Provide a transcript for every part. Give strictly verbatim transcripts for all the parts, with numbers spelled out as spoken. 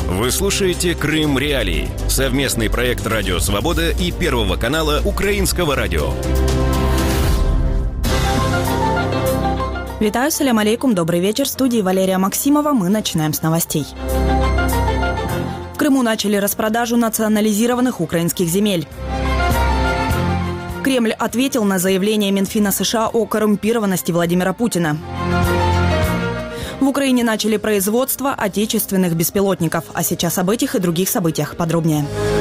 Вы слушаете «Крым Реалии» – совместный проект «Радио Свобода» и Первого канала Украинского радио. Витаю, салям алейкум, добрый вечер. В студии Валерия Максимова. Мы начинаем с новостей. В Крыму начали распродажу национализированных украинских земель. Кремль ответил на заявление Минфина США о коррумпированности Владимира Путина. В Украине начали производство отечественных беспилотников. А сейчас об этих и других событиях подробнее.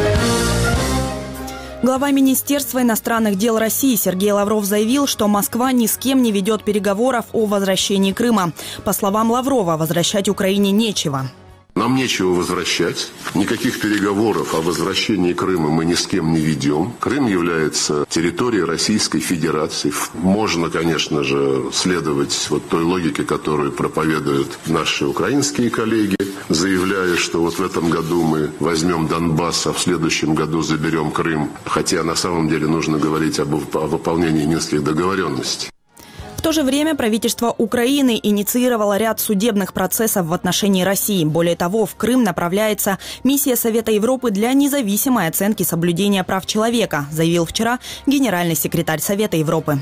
Глава Министерства иностранных дел России Сергей Лавров заявил, что Москва ни с кем не ведет переговоров о возвращении Крыма. По словам Лаврова, возвращать Украине нечего. Нам нечего возвращать. Никаких переговоров о возвращении Крыма мы ни с кем не ведем. Крым является территорией Российской Федерации. Можно, конечно же, следовать вот той логике, которую проповедуют наши украинские коллеги, заявляя, что вот в этом году мы возьмем Донбасс, а в следующем году заберем Крым. Хотя на самом деле нужно говорить об, о выполнении минских договоренностей. В то же время правительство Украины инициировало ряд судебных процессов в отношении России. Более того, в Крым направляется миссия Совета Европы для независимой оценки соблюдения прав человека, заявил вчера генеральный секретарь Совета Европы.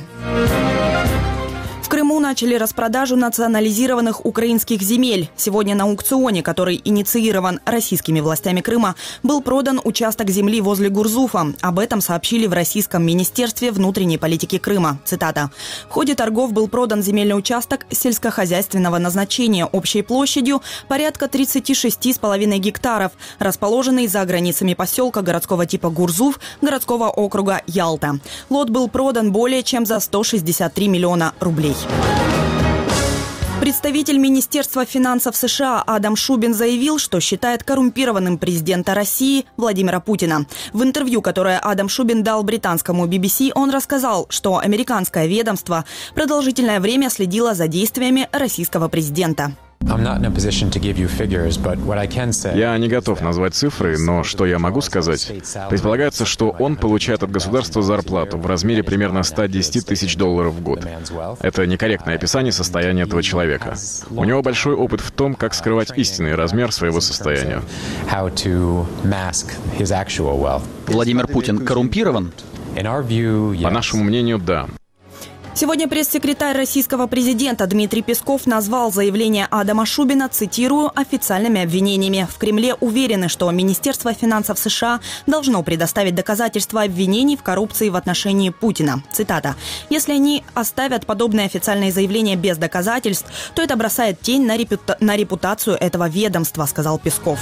В Крыму начали распродажу национализированных украинских земель. Сегодня на аукционе, который инициирован российскими властями Крыма, был продан участок земли возле Гурзуфа. Об этом сообщили в Российском министерстве внутренней политики Крыма. Цитата. В ходе торгов был продан земельный участок сельскохозяйственного назначения общей площадью порядка тридцать шесть и пять гектаров, расположенный за границами поселка городского типа Гурзуф городского округа Ялта. Лот был продан более чем за сто шестьдесят три миллиона рублей. Представитель Министерства финансов США Адам Шубин заявил, что считает коррумпированным президента России Владимира Путина. В интервью, которое Адам Шубин дал британскому би би си, он рассказал, что американское ведомство продолжительное время следило за действиями российского президента. Я не готов назвать цифры, но что я могу сказать? Предполагается, что он получает от государства зарплату в размере примерно сто десять тысяч долларов в год. Это некорректное описание состояния этого человека. У него большой опыт в том, как скрывать истинный размер своего состояния. Владимир Путин коррумпирован? По нашему мнению, да. Сегодня пресс-секретарь российского президента Дмитрий Песков назвал заявление Адама Шубина, цитирую, официальными обвинениями. В Кремле уверены, что Министерство финансов США должно предоставить доказательства обвинений в коррупции в отношении Путина. Цитата. «Если они оставят подобные официальные заявления без доказательств, то это бросает тень на, репута- на репутацию этого ведомства», сказал Песков.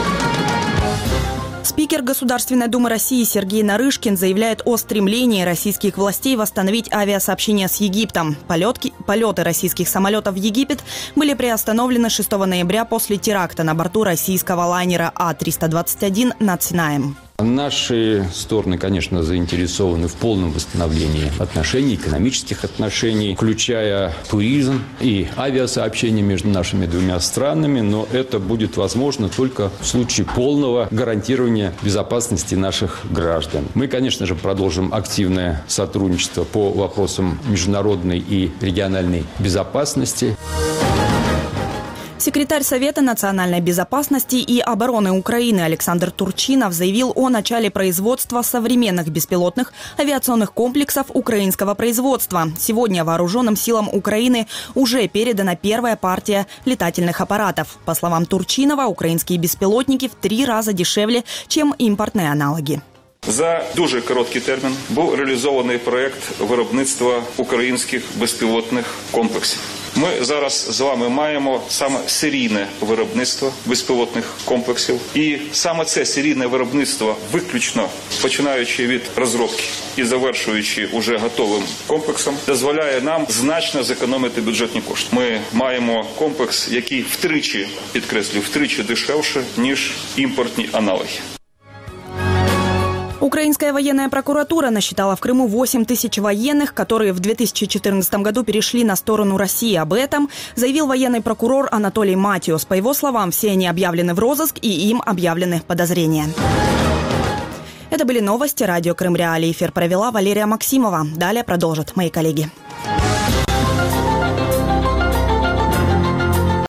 Спикер Государственной Думы России Сергей Нарышкин заявляет о стремлении российских властей восстановить авиасообщение с Египтом. Полетки, полеты российских самолетов в Египет были приостановлены шестого ноября после теракта на борту российского лайнера А триста двадцать один над Синаем. Наши стороны, конечно, заинтересованы в полном восстановлении отношений, экономических отношений, включая туризм и авиасообщение между нашими двумя странами, но это будет возможно только в случае полного гарантирования безопасности наших граждан. Мы, конечно же, продолжим активное сотрудничество по вопросам международной и региональной безопасности. Секретарь Совета национальной безопасности и обороны Украины Александр Турчинов заявил о начале производства современных беспилотных авиационных комплексов украинского производства. Сегодня вооруженным силам Украины уже передана первая партия летательных аппаратов. По словам Турчинова, украинские беспилотники в три раза дешевле, чем импортные аналоги. За дуже короткий термін був реалізований проєкт виробництва українських безпілотних комплексів. Ми зараз з вами маємо саме серійне виробництво безпілотних комплексів. І саме це серійне виробництво, виключно починаючи від розробки і завершуючи уже готовим комплексом, дозволяє нам значно зекономити бюджетні кошти. Ми маємо комплекс, який втричі, підкреслюю, втричі дешевше, ніж імпортні аналоги. Украинская военная прокуратура насчитала в Крыму восемь тысяч военных, которые в две тысячи четырнадцатом году перешли на сторону России. Об этом заявил военный прокурор Анатолий Матиос. По его словам, все они объявлены в розыск и им объявлены подозрения. Это были новости радио «Крым Реалии». Эфир провела Валерия Максимова. Далее продолжат мои коллеги.